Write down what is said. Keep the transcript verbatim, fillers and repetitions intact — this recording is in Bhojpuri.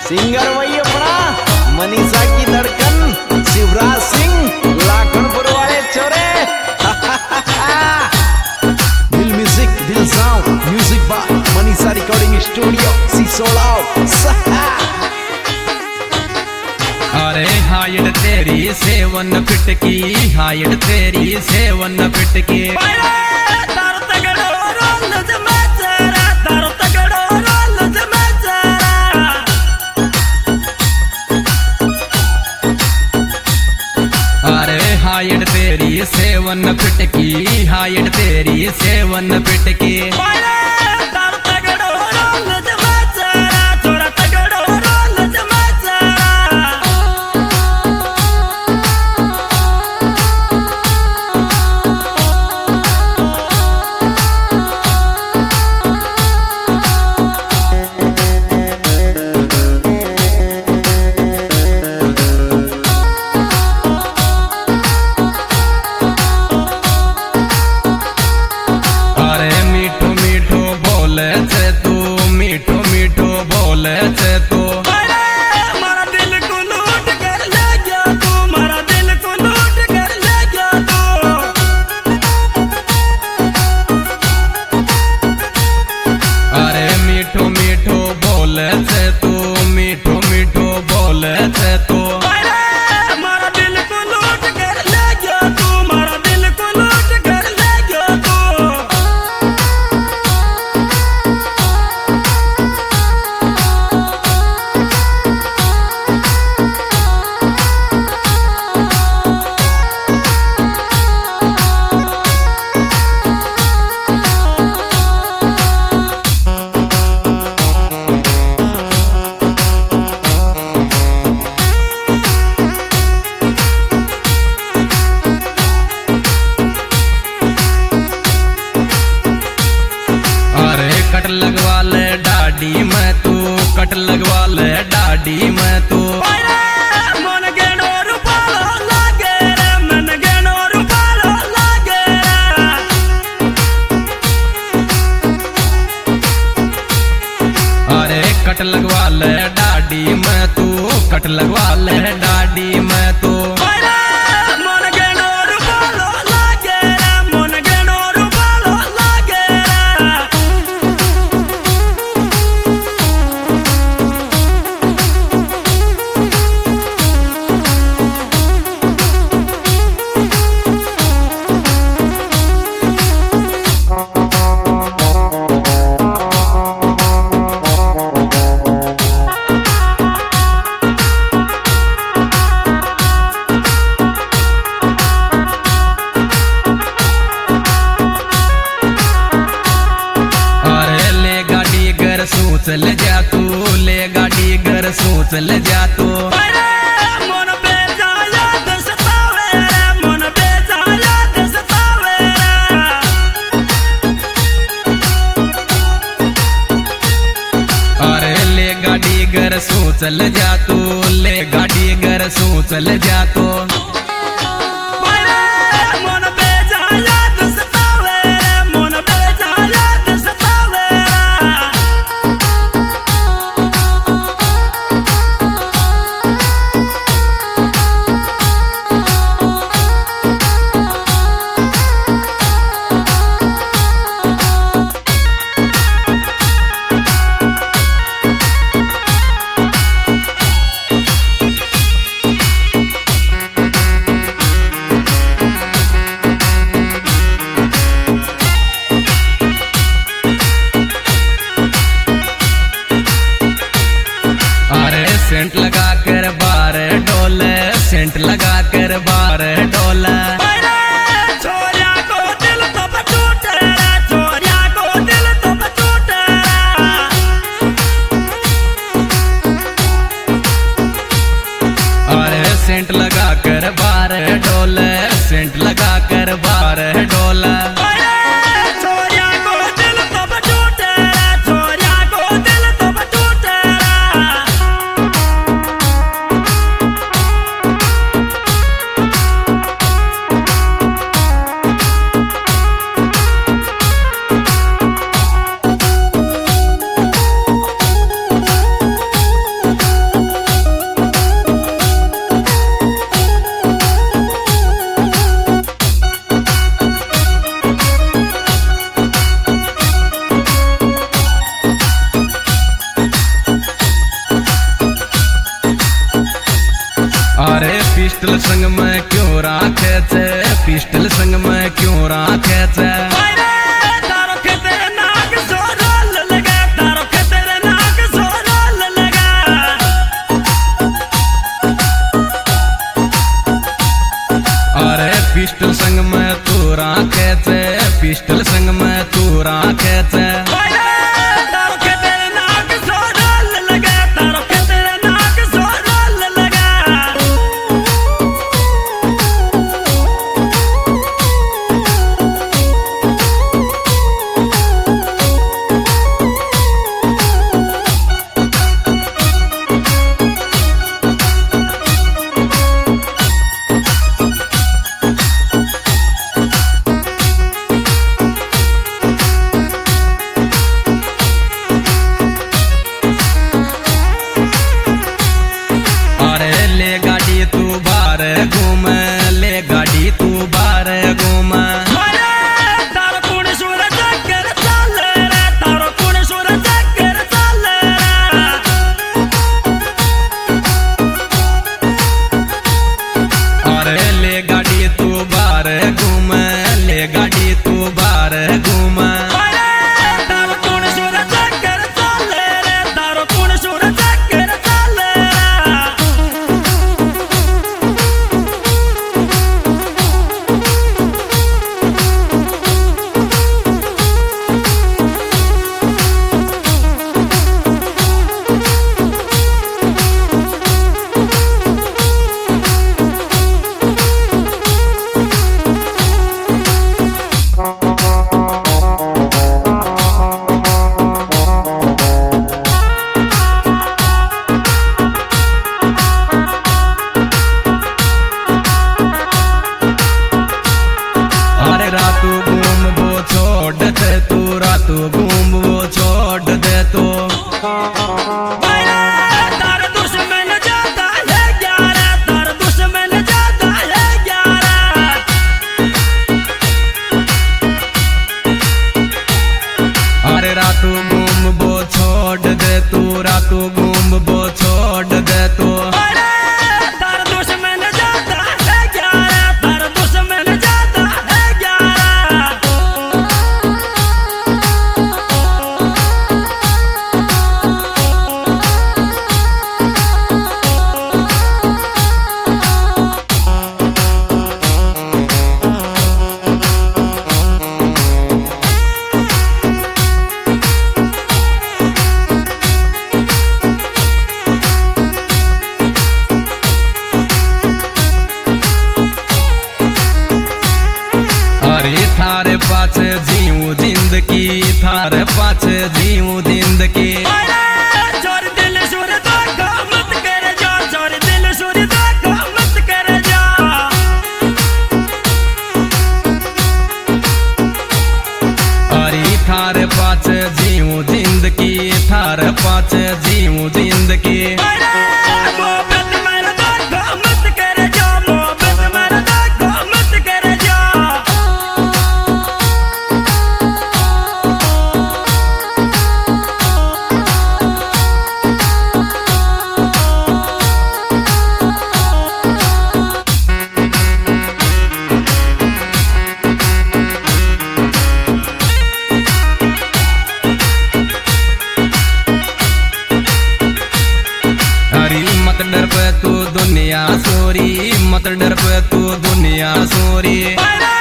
सिंगर वही अपना मनीषा की धड़कन शिवराज सिंह लाखनपुर वाले छोरे। Dil music Dil sound music by Manisha recording studio Sisoda. अरे हाइड तेरी सेवन फिट की, हाइड तेरी सेवन फिट की। अरे हाइड तेरी सेवन फिट की, हाइड तेरी सेवन फिट की। कट लगवा ले डाडी में तू, कट लगवा ले डाडी में तू। मन गेनो रूपालो लागे रे, मन गेनो रूपालो लागे रे। अरे कट लगवा ले डाडी में तू, कट लगवा ले डाडी में तू। सोच ले जा तू, ले गाड़ी घर सोच ले जा तू। मन बेजा याद सतावे रे, मन बेजा याद सतावे रे। अरे ले गाड़ी घर सोच ले जा तू, ले गाड़ी घर सोच ले जा तू। सेंट लगा कर बार डोले, सेंट लगा कर बार डोले। छोरिया को दिल तो टूटे, छोरिया को दिल तो टूटे। अरे सेंट लगा कर बार डोले, सेंट लगा कर बार डोले। पिस्टल संग में क्यों राखे छे, पिस्टल संग में क्यों राखे छे। तारो खतरनाक जोरल लगा, तारो खतरनाक जोरल लगा। अरे पिस्टल संग में तू राखे छे, पिस्टल संग में तू राखे छे। रातू घूम वो छोड़ दे तू, रातू घूम वो छोड़ दे तू। तार दुश्मन जाता है ग्यारह, तार दुश्मन जाता है ग्यारह। अरे रातू घूम वो छोड़ दे तू, रातू घूम वो छोड़ दे तू। थारे पाछे जीऊं जिंदगी, थारे पाछे जीऊं जिंदगी। चोर दिल सुर धोखा मत कर जा, चोर दिल सुर धोखा मत कर जा। अरे थारे पाछे जीऊं जिंदगी, थारे पाछे जीऊं जिंदगी। मत डर पे तू दुनिया सोरी, मत डर पे तू दुनिया सोरी।